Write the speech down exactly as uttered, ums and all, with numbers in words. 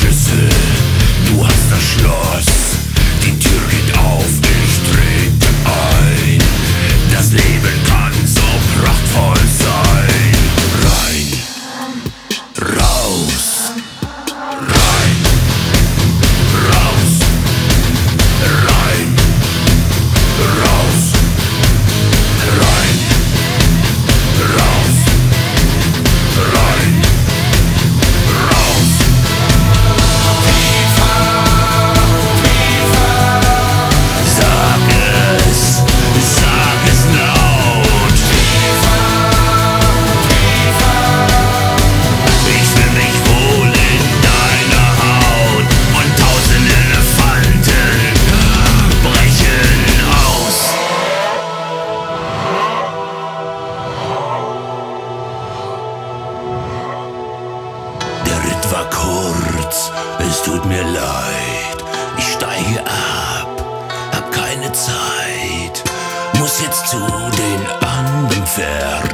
Schlüssel, du hast das Schloss. Die Tür geht auf, ich trete ein. Das Leben kann so prachtvoll sein. Rein, raus, rein, raus, rein, raus, rein, raus, rein, raus. Sag es, sag es laut. Ich fühl mich wohl in deiner Haut und tausend Elefanten brechen aus. Der Ritt war kurz, es tut mir leid. Ich steige ab, hab keine Zeit, muss jetzt zu den anderen Pferden.